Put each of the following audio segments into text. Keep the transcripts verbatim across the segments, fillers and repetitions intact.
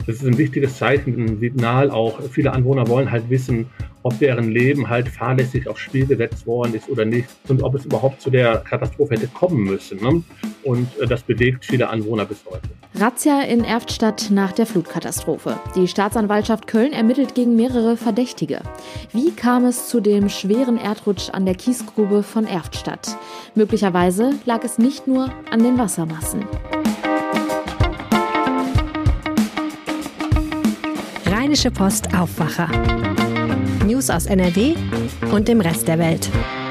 Das ist ein wichtiges Zeichen, ein Signal auch. Viele Anwohner wollen halt wissen, ob deren Leben halt fahrlässig aufs Spiel gesetzt worden ist oder nicht und ob es überhaupt zu der Katastrophe hätte kommen müssen. Ne? Und das bewegt viele Anwohner bis heute. Razzia in Erftstadt nach der Flutkatastrophe. Die Staatsanwaltschaft Köln ermittelt gegen mehrere Verdächtige. Wie kam es zu dem schweren Erdrutsch an der Kiesgrube von Erftstadt? Möglicherweise lag es nicht nur an den Wassermassen. Rheinische Post Aufwacher. News aus N R W und dem Rest der Welt.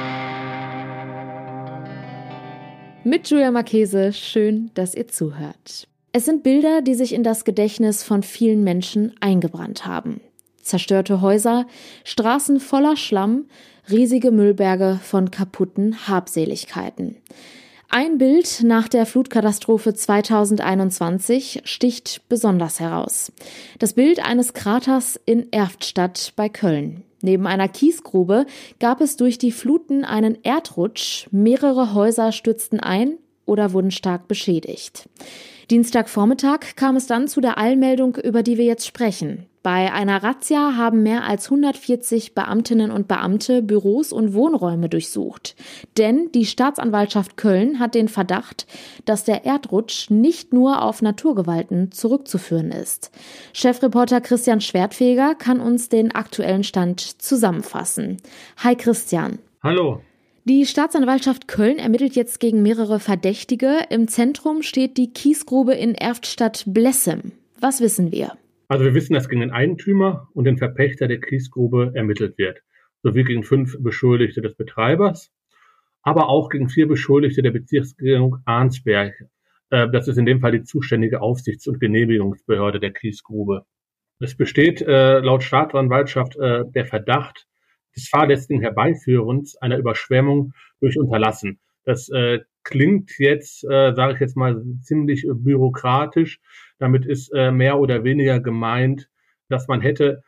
Mit Julia Marchese, schön, dass ihr zuhört. Es sind Bilder, die sich in das Gedächtnis von vielen Menschen eingebrannt haben. Zerstörte Häuser, Straßen voller Schlamm, riesige Müllberge von kaputten Habseligkeiten. Ein Bild nach der Flutkatastrophe zweitausendeinundzwanzig sticht besonders heraus. Das Bild eines Kraters in Erftstadt bei Köln. Neben einer Kiesgrube gab es durch die Fluten einen Erdrutsch. Mehrere Häuser stürzten ein oder wurden stark beschädigt. Dienstagvormittag kam es dann zu der Eilmeldung, über die wir jetzt sprechen. Bei einer Razzia haben mehr als hundertvierzig Beamtinnen und Beamte Büros und Wohnräume durchsucht. Denn die Staatsanwaltschaft Köln hat den Verdacht, dass der Erdrutsch nicht nur auf Naturgewalten zurückzuführen ist. Chefreporter Christian Schwertfeger kann uns den aktuellen Stand zusammenfassen. Hi Christian. Hallo. Die Staatsanwaltschaft Köln ermittelt jetzt gegen mehrere Verdächtige. Im Zentrum steht die Kiesgrube in Erftstadt-Blessem. Was wissen wir? Also wir wissen, dass gegen den Eigentümer und den Verpächter der Kiesgrube ermittelt wird, sowie gegen fünf Beschuldigte des Betreibers, aber auch gegen vier Beschuldigte der Bezirksregierung Arnsberg. Das ist in dem Fall die zuständige Aufsichts- und Genehmigungsbehörde der Kiesgrube. Es besteht äh, laut Staatsanwaltschaft äh, der Verdacht des fahrlässigen Herbeiführens einer Überschwemmung durch Unterlassen. Das äh, klingt jetzt, äh, sage ich jetzt mal, ziemlich äh, bürokratisch. Damit ist äh, mehr oder weniger gemeint, dass man hätte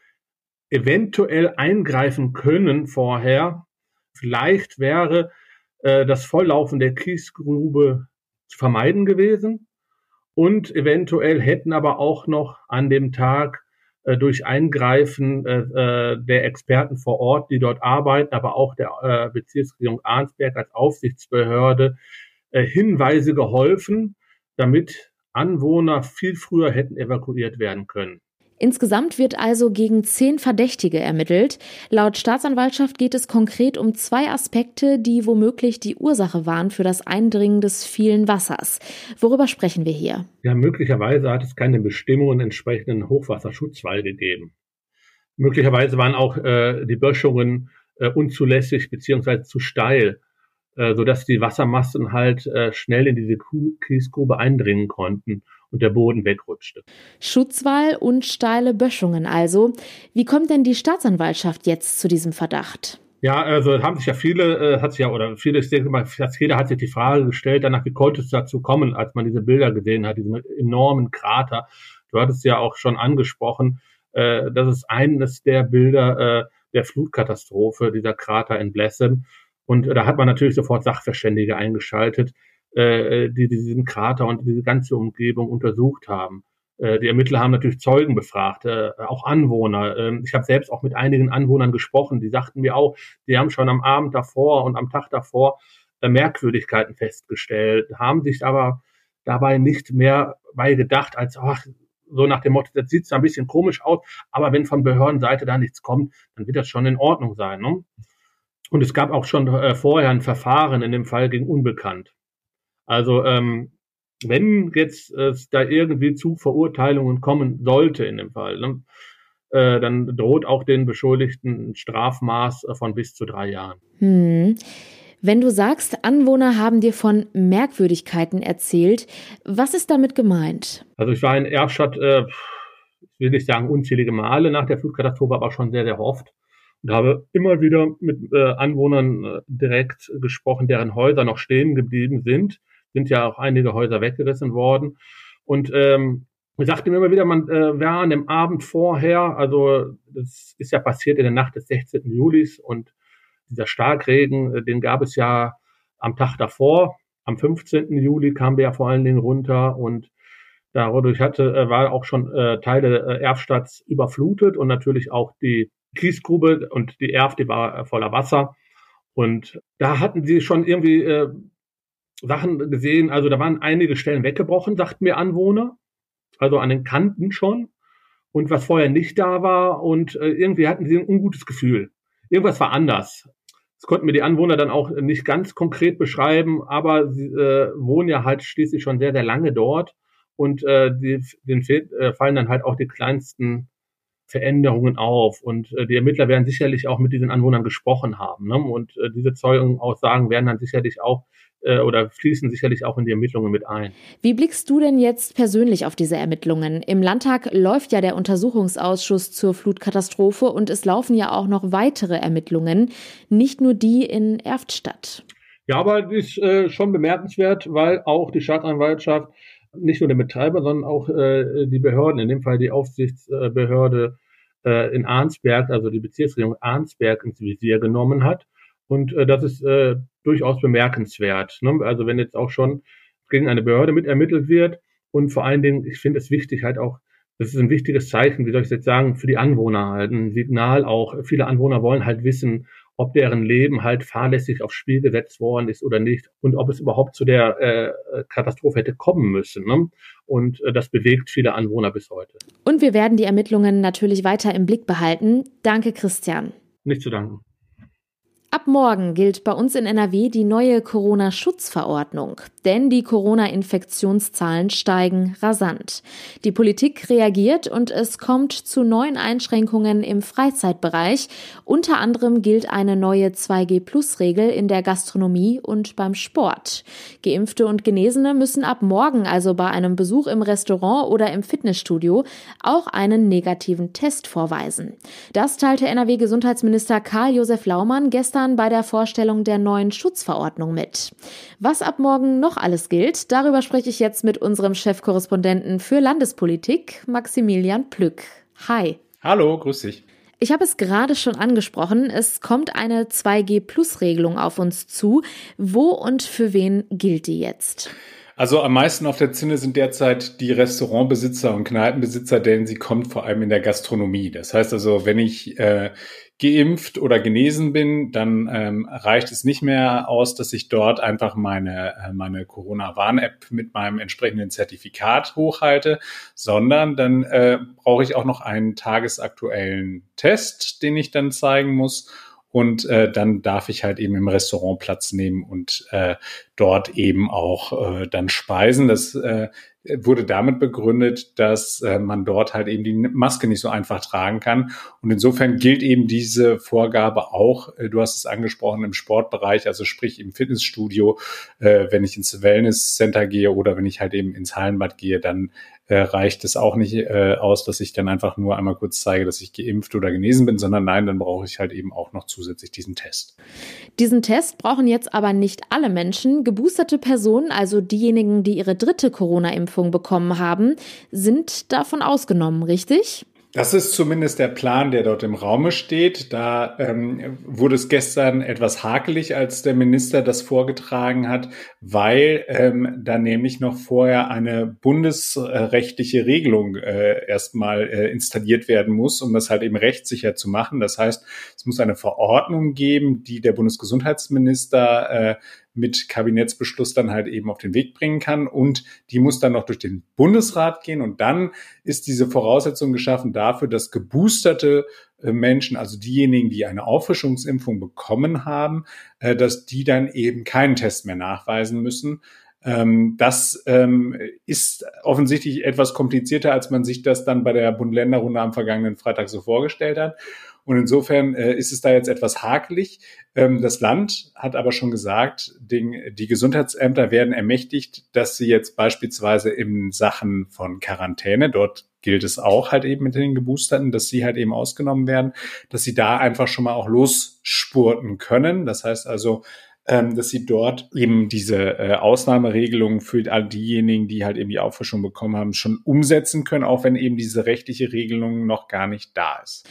eventuell eingreifen können vorher. Vielleicht wäre äh, das Volllaufen der Kiesgrube zu vermeiden gewesen. Und eventuell hätten aber auch noch an dem Tag äh, durch Eingreifen äh, der Experten vor Ort, die dort arbeiten, aber auch der äh, Bezirksregierung Arnsberg als Aufsichtsbehörde äh, Hinweise geholfen, damit Anwohner viel früher hätten evakuiert werden können. Insgesamt wird also gegen zehn Verdächtige ermittelt. Laut Staatsanwaltschaft geht es konkret um zwei Aspekte, die womöglich die Ursache waren für das Eindringen des vielen Wassers. Worüber sprechen wir hier? Ja, möglicherweise hat es keine Bestimmungen entsprechenden Hochwasserschutzwall gegeben. Möglicherweise waren auch äh, die Böschungen äh, unzulässig bzw. zu steil, äh, sodass die Wassermassen halt äh, schnell in diese Kiesgrube eindringen konnten und der Boden wegrutschte. Schutzwall und steile Böschungen also. Wie kommt denn die Staatsanwaltschaft jetzt zu diesem Verdacht? Ja, also haben sich ja viele, äh, hat sich ja, oder viele, ich denke mal, fast jeder hat sich die Frage gestellt, danach, wie konnte es dazu kommen, als man diese Bilder gesehen hat, diesen enormen Krater. Du hattest ja auch schon angesprochen, äh, das ist eines der Bilder äh, der Flutkatastrophe, dieser Krater in Blessem. Und äh, da hat man natürlich sofort Sachverständige eingeschaltet, äh, die diesen Krater und diese ganze Umgebung untersucht haben. Äh, die Ermittler haben natürlich Zeugen befragt, äh, auch Anwohner. Äh, ich habe selbst auch mit einigen Anwohnern gesprochen, die sagten mir auch, die haben schon am Abend davor und am Tag davor äh, Merkwürdigkeiten festgestellt, haben sich aber dabei nicht mehr bei gedacht, als ach, so nach dem Motto, das sieht zwar ein bisschen komisch aus, aber wenn von Behördenseite da nichts kommt, dann wird das schon in Ordnung sein. Ne? Und es gab auch schon äh, vorher ein Verfahren in dem Fall gegen Unbekannt. Also ähm, wenn jetzt es da irgendwie zu Verurteilungen kommen sollte in dem Fall, ne, äh, dann droht auch den Beschuldigten ein Strafmaß von bis zu drei Jahren. Hm. Wenn du sagst, Anwohner haben dir von Merkwürdigkeiten erzählt, was ist damit gemeint? Also ich war in Erftstadt, äh, ich will nicht sagen unzählige Male nach der Flutkatastrophe, aber schon sehr, sehr oft. Und habe immer wieder mit äh, Anwohnern äh, direkt gesprochen, deren Häuser noch stehen geblieben sind. Sind ja auch einige Häuser weggerissen worden. Und ähm, ich sagte mir immer wieder, man äh, war an dem Abend vorher, also das ist ja passiert in der Nacht des sechzehnten Julis und dieser Starkregen, äh, den gab es ja am Tag davor. Am fünfzehnten Juli kamen wir ja vor allen Dingen runter und Dadurch hatte, äh, war auch schon äh, Teile äh, Erftstadts überflutet und natürlich auch die Kiesgrube und die Erft, die war äh, voller Wasser. Und da hatten sie schon irgendwie äh, Sachen gesehen, also da waren einige Stellen weggebrochen, sagten mir Anwohner, also an den Kanten schon. Und was vorher nicht da war und äh, irgendwie hatten sie ein ungutes Gefühl. Irgendwas war anders. Das konnten mir die Anwohner dann auch nicht ganz konkret beschreiben, aber sie äh, wohnen ja halt schließlich schon sehr, sehr lange dort und äh, die, denen äh, fallen dann halt auch die kleinsten Veränderungen auf und äh, die Ermittler werden sicherlich auch mit diesen Anwohnern gesprochen haben, ne? Und äh, diese Zeugenaussagen werden dann sicherlich auch äh, oder fließen sicherlich auch in die Ermittlungen mit ein. Wie blickst du denn jetzt persönlich auf diese Ermittlungen? Im Landtag läuft ja der Untersuchungsausschuss zur Flutkatastrophe und es laufen ja auch noch weitere Ermittlungen, nicht nur die in Erftstadt. Ja, aber das ist äh, schon bemerkenswert, weil auch die Staatsanwaltschaft nicht nur den Betreiber, sondern auch äh, die Behörden, in dem Fall die Aufsichtsbehörde äh, in Arnsberg, also die Bezirksregierung Arnsberg ins Visier genommen hat. Und äh, das ist äh, durchaus bemerkenswert. Ne? Also wenn jetzt auch schon gegen eine Behörde mitermittelt wird und vor allen Dingen, ich finde es wichtig halt auch, das ist ein wichtiges Zeichen, wie soll ich jetzt sagen, für die Anwohner halt, ein Signal auch. Viele Anwohner wollen halt wissen, ob deren Leben halt fahrlässig aufs Spiel gesetzt worden ist oder nicht und ob es überhaupt zu der äh, Katastrophe hätte kommen müssen. Ne? Und äh, das bewegt viele Anwohner bis heute. Und wir werden die Ermittlungen natürlich weiter im Blick behalten. Danke, Christian. Nicht zu danken. Ab morgen gilt bei uns in N R W die neue Corona-Schutzverordnung, denn die Corona-Infektionszahlen steigen rasant. Die Politik reagiert und es kommt zu neuen Einschränkungen im Freizeitbereich. Unter anderem gilt eine neue zwei G Plus Regel in der Gastronomie und beim Sport. Geimpfte und Genesene müssen ab morgen also bei einem Besuch im Restaurant oder im Fitnessstudio auch einen negativen Test vorweisen. Das teilte N R W-Gesundheitsminister Karl-Josef Laumann gestern bei der Vorstellung der neuen Schutzverordnung mit. Was ab morgen noch alles gilt, darüber spreche ich jetzt mit unserem Chefkorrespondenten für Landespolitik, Maximilian Plück. Hi. Hallo, grüß dich. Ich habe es gerade schon angesprochen, es kommt eine zwei G Plus Regelung auf uns zu. Wo und für wen gilt die jetzt? Also am meisten auf der Zinne sind derzeit die Restaurantbesitzer und Kneipenbesitzer, denn sie kommt vor allem in der Gastronomie. Das heißt also, wenn ich äh, geimpft oder genesen bin, dann ähm, reicht es nicht mehr aus, dass ich dort einfach meine äh, meine Corona-Warn-App mit meinem entsprechenden Zertifikat hochhalte, sondern dann äh, brauche ich auch noch einen tagesaktuellen Test, den ich dann zeigen muss. Und äh, dann darf ich halt eben im Restaurant Platz nehmen und äh, dort eben auch äh, dann speisen. Das äh, wurde damit begründet, dass äh, man dort halt eben die Maske nicht so einfach tragen kann. Und insofern gilt eben diese Vorgabe auch, äh, du hast es angesprochen, im Sportbereich, also sprich im Fitnessstudio, äh, wenn ich ins Wellnesscenter gehe oder wenn ich halt eben ins Hallenbad gehe, dann äh, reicht es auch nicht äh, aus, dass ich dann einfach nur einmal kurz zeige, dass ich geimpft oder genesen bin, sondern nein, dann brauche ich halt eben auch noch zusätzlich diesen Test. Diesen Test brauchen jetzt aber nicht alle Menschen. Geboosterte Personen, also diejenigen, die ihre dritte Corona-Impfung bekommen haben, sind davon ausgenommen, richtig? Das ist zumindest der Plan, der dort im Raume steht. Da ähm, wurde es gestern etwas hakelig, als der Minister das vorgetragen hat, weil ähm, da nämlich noch vorher eine bundesrechtliche Regelung äh, erstmal äh, installiert werden muss, um das halt eben rechtssicher zu machen. Das heißt, es muss eine Verordnung geben, die der Bundesgesundheitsminister äh, mit Kabinettsbeschluss dann halt eben auf den Weg bringen kann und die muss dann noch durch den Bundesrat gehen und dann ist diese Voraussetzung geschaffen dafür, dass geboosterte Menschen, also diejenigen, die eine Auffrischungsimpfung bekommen haben, dass die dann eben keinen Test mehr nachweisen müssen. Das ist offensichtlich etwas komplizierter, als man sich das dann bei der Bund-Länder-Runde am vergangenen Freitag so vorgestellt hat. Und insofern äh, ist es da jetzt etwas hakelig. Ähm, das Land hat aber schon gesagt, den, die Gesundheitsämter werden ermächtigt, dass sie jetzt beispielsweise in Sachen von Quarantäne, dort gilt es auch halt eben mit den Geboosterten, dass sie halt eben ausgenommen werden, dass sie da einfach schon mal auch losspurten können. Das heißt also, ähm, dass sie dort eben diese äh, Ausnahmeregelungen für all diejenigen, die halt eben die Auffrischung bekommen haben, schon umsetzen können, auch wenn eben diese rechtliche Regelung noch gar nicht da ist.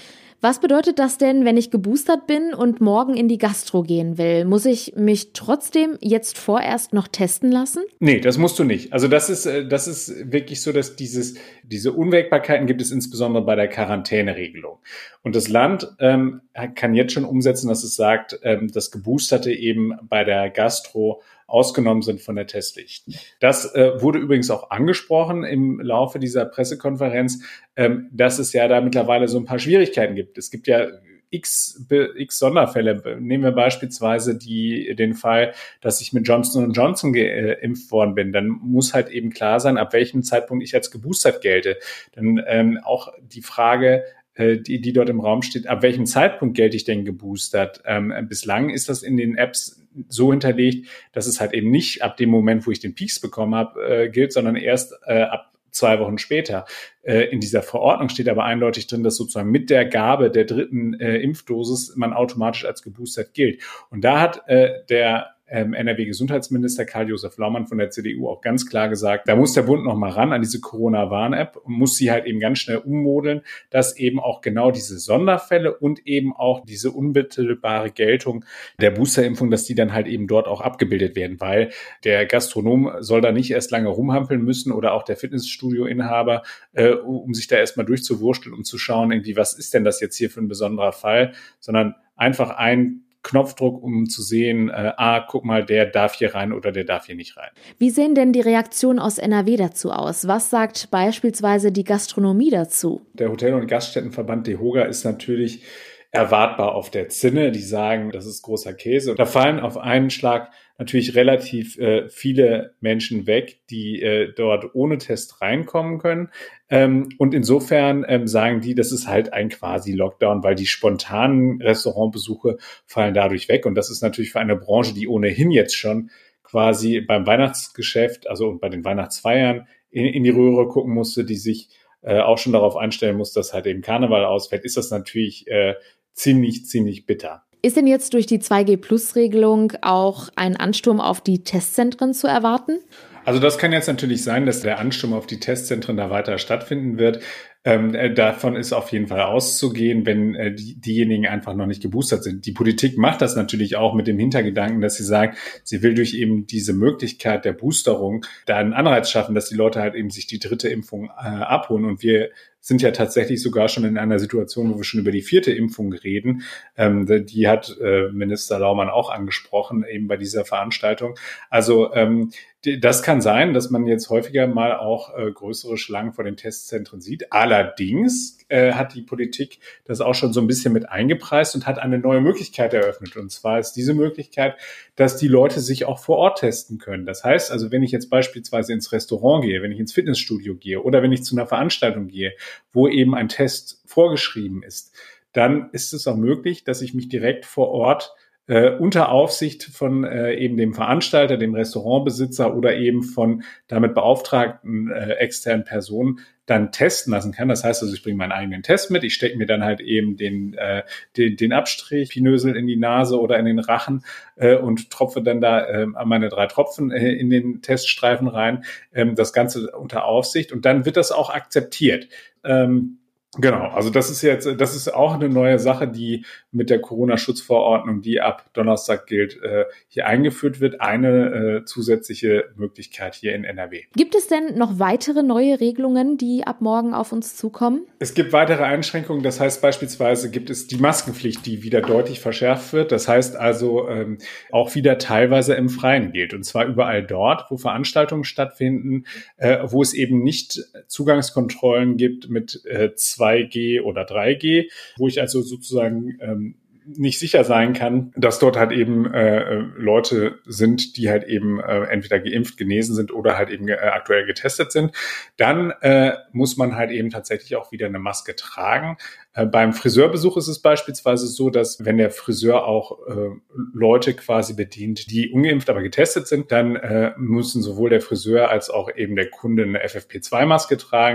Was bedeutet das denn, wenn ich geboostert bin und morgen in die Gastro gehen will? Muss ich mich trotzdem jetzt vorerst noch testen lassen? Nee, das musst du nicht. Also das ist, das ist wirklich so, dass dieses, diese Unwägbarkeiten gibt es insbesondere bei der Quarantäneregelung. Und das Land ähm, kann jetzt schon umsetzen, dass es sagt, ähm, dass Geboosterte eben bei der Gastro ausgenommen sind von der Testpflicht. Das äh, wurde übrigens auch angesprochen im Laufe dieser Pressekonferenz, ähm, dass es ja da mittlerweile so ein paar Schwierigkeiten gibt. Es gibt ja x, x Sonderfälle. Nehmen wir beispielsweise die, den Fall, dass ich mit Johnson und Johnson geimpft worden bin. Dann muss halt eben klar sein, ab welchem Zeitpunkt ich als geboostert gelte. Dann ähm, auch die Frage, die, die dort im Raum steht, ab welchem Zeitpunkt gelte ich denn geboostert? Ähm, bislang ist das in den Apps so hinterlegt, dass es halt eben nicht ab dem Moment, wo ich den Peaks bekommen habe, äh, gilt, sondern erst äh, ab zwei Wochen später. Äh, in dieser Verordnung steht aber eindeutig drin, dass sozusagen mit der Gabe der dritten äh, Impfdosis man automatisch als geboostert gilt. Und da hat äh, der Ähm, N R W-Gesundheitsminister Karl-Josef Laumann von der C D U auch ganz klar gesagt, da muss der Bund noch mal ran an diese Corona-Warn-App und muss sie halt eben ganz schnell ummodeln, dass eben auch genau diese Sonderfälle und eben auch diese unmittelbare Geltung der Boosterimpfung, dass die dann halt eben dort auch abgebildet werden, weil der Gastronom soll da nicht erst lange rumhampeln müssen oder auch der Fitnessstudio-Inhaber, äh, um sich da erstmal durchzuwursteln, um zu schauen, irgendwie, was ist denn das jetzt hier für ein besonderer Fall, sondern einfach ein Knopfdruck, um zu sehen, äh, ah, guck mal, der darf hier rein oder der darf hier nicht rein. Wie sehen denn die Reaktionen aus N R W dazu aus? Was sagt beispielsweise die Gastronomie dazu? Der Hotel- und Gaststättenverband DEHOGA ist natürlich erwartbar auf der Zinne. Die sagen, das ist großer Käse. Und da fallen auf einen Schlag natürlich relativ äh, viele Menschen weg, die äh, dort ohne Test reinkommen können. Ähm, und insofern ähm, sagen die, das ist halt ein quasi Lockdown, weil die spontanen Restaurantbesuche fallen dadurch weg. Und das ist natürlich für eine Branche, die ohnehin jetzt schon quasi beim Weihnachtsgeschäft, also bei den Weihnachtsfeiern in, in die Röhre gucken musste, die sich äh, auch schon darauf einstellen muss, dass halt eben Karneval ausfällt, ist das natürlich äh, ziemlich, ziemlich bitter. Ist denn jetzt durch die zwei G Plus Regelung auch ein Ansturm auf die Testzentren zu erwarten? Also das kann jetzt natürlich sein, dass der Ansturm auf die Testzentren da weiter stattfinden wird. Ähm, äh, davon ist auf jeden Fall auszugehen, wenn äh, die, diejenigen einfach noch nicht geboostert sind. Die Politik macht das natürlich auch mit dem Hintergedanken, dass sie sagt, sie will durch eben diese Möglichkeit der Boosterung da einen Anreiz schaffen, dass die Leute halt eben sich die dritte Impfung äh, abholen. Und wir sind ja tatsächlich sogar schon in einer Situation, wo wir schon über die vierte Impfung reden. Ähm, die hat äh, Minister Laumann auch angesprochen, eben bei dieser Veranstaltung. Also ähm, das kann sein, dass man jetzt häufiger mal auch äh, größere Schlangen vor den Testzentren sieht. Allerdings äh, hat die Politik das auch schon so ein bisschen mit eingepreist und hat eine neue Möglichkeit eröffnet. Und zwar ist diese Möglichkeit, dass die Leute sich auch vor Ort testen können. Das heißt also, wenn ich jetzt beispielsweise ins Restaurant gehe, wenn ich ins Fitnessstudio gehe oder wenn ich zu einer Veranstaltung gehe, wo eben ein Test vorgeschrieben ist, dann ist es auch möglich, dass ich mich direkt vor Ort äh, unter Aufsicht von äh, eben dem Veranstalter, dem Restaurantbesitzer oder eben von damit beauftragten äh, externen Personen dann testen lassen kann. Das heißt also, ich bringe meinen eigenen Test mit, ich stecke mir dann halt eben den, äh, den, den Abstrich, Pinösel in die Nase oder in den Rachen äh, und tropfe dann da äh, meine drei Tropfen äh, in den Teststreifen rein. Ähm, das Ganze unter Aufsicht und dann wird das auch akzeptiert. Ähm, Genau, also das ist jetzt, das ist auch eine neue Sache, die mit der Corona-Schutzverordnung, die ab Donnerstag gilt, äh, hier eingeführt wird. Eine äh, zusätzliche Möglichkeit hier in N R W. Gibt es denn noch weitere neue Regelungen, die ab morgen auf uns zukommen? Es gibt weitere Einschränkungen. Das heißt beispielsweise gibt es die Maskenpflicht, die wieder deutlich verschärft wird. Das heißt also ähm, auch wieder teilweise im Freien gilt. Und zwar überall dort, wo Veranstaltungen stattfinden, äh, wo es eben nicht Zugangskontrollen gibt mit äh, zwei G oder drei G, wo ich also sozusagen ähm, nicht sicher sein kann, dass dort halt eben äh, Leute sind, die halt eben äh, entweder geimpft, genesen sind oder halt eben äh, aktuell getestet sind. Dann äh, muss man halt eben tatsächlich auch wieder eine Maske tragen. Äh, beim Friseurbesuch ist es beispielsweise so, dass wenn der Friseur auch äh, Leute quasi bedient, die ungeimpft, aber getestet sind, dann äh, müssen sowohl der Friseur als auch eben der Kunde eine F F P zwei Maske tragen.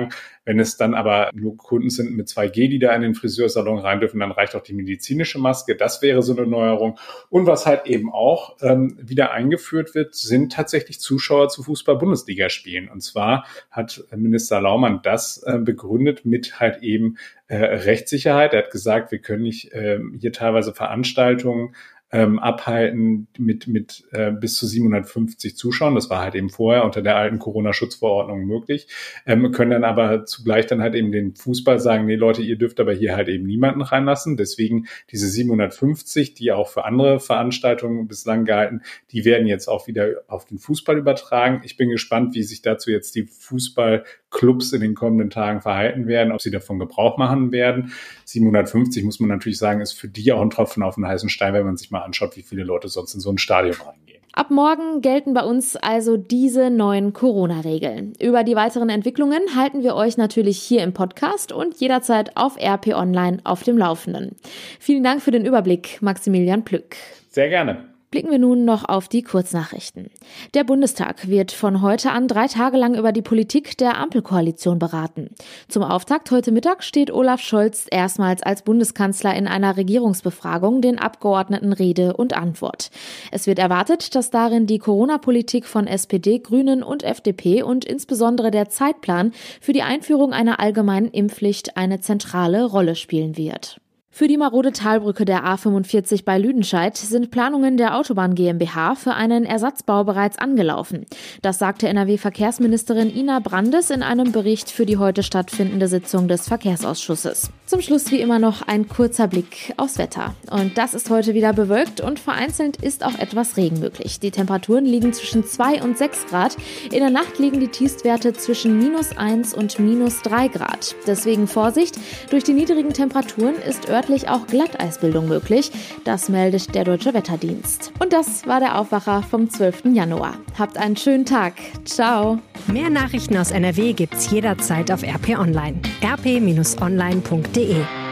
Wenn es dann aber nur Kunden sind mit zwei G, die da in den Friseursalon rein dürfen, dann reicht auch die medizinische Maske. Das wäre so eine Neuerung. Und was halt eben auch ähm, wieder eingeführt wird, sind tatsächlich Zuschauer zu Fußball-Bundesligaspielen. Und zwar hat Minister Laumann das äh, begründet mit halt eben äh, Rechtssicherheit. Er hat gesagt, wir können nicht äh, hier teilweise Veranstaltungen Ähm, abhalten mit mit äh, bis zu siebenhundertfünfzig Zuschauern. Das war halt eben vorher unter der alten Corona-Schutzverordnung möglich. Ähm, können dann aber zugleich dann halt eben den Fußball sagen, nee Leute, ihr dürft aber hier halt eben niemanden reinlassen. Deswegen diese siebenhundertfünfzig, die auch für andere Veranstaltungen bislang galten, die werden jetzt auch wieder auf den Fußball übertragen. Ich bin gespannt, wie sich dazu jetzt die Fußballclubs in den kommenden Tagen verhalten werden, ob sie davon Gebrauch machen werden. siebenhundertfünfzig, muss man natürlich sagen, ist für die auch ein Tropfen auf den heißen Stein, wenn man sich mal anschaut, wie viele Leute sonst in so ein Stadion reingehen. Ab morgen gelten bei uns also diese neuen Corona-Regeln. Über die weiteren Entwicklungen halten wir euch natürlich hier im Podcast und jederzeit auf R P Online auf dem Laufenden. Vielen Dank für den Überblick, Maximilian Plück. Sehr gerne. Blicken wir nun noch auf die Kurznachrichten. Der Bundestag wird von heute an drei Tage lang über die Politik der Ampelkoalition beraten. Zum Auftakt heute Mittag steht Olaf Scholz erstmals als Bundeskanzler in einer Regierungsbefragung den Abgeordneten Rede und Antwort. Es wird erwartet, dass darin die Corona-Politik von S P D, Grünen und F D P und insbesondere der Zeitplan für die Einführung einer allgemeinen Impfpflicht eine zentrale Rolle spielen wird. Für die marode Talbrücke der A fünfundvierzig bei Lüdenscheid sind Planungen der Autobahn GmbH für einen Ersatzbau bereits angelaufen. Das sagte N R W-Verkehrsministerin Ina Brandes in einem Bericht für die heute stattfindende Sitzung des Verkehrsausschusses. Zum Schluss wie immer noch ein kurzer Blick aufs Wetter. Und das ist heute wieder bewölkt und vereinzelt ist auch etwas Regen möglich. Die Temperaturen liegen zwischen zwei und sechs Grad. In der Nacht liegen die Tiefstwerte zwischen minus eins und minus drei Grad. Deswegen Vorsicht, durch die niedrigen Temperaturen ist örtlich auch Glatteisbildung möglich. Das meldet der Deutsche Wetterdienst. Und das war der Aufwacher vom zwölften Januar. Habt einen schönen Tag. Ciao. Mehr Nachrichten aus N R W gibt's jederzeit auf R P Online. r p Bindestrich online punkt de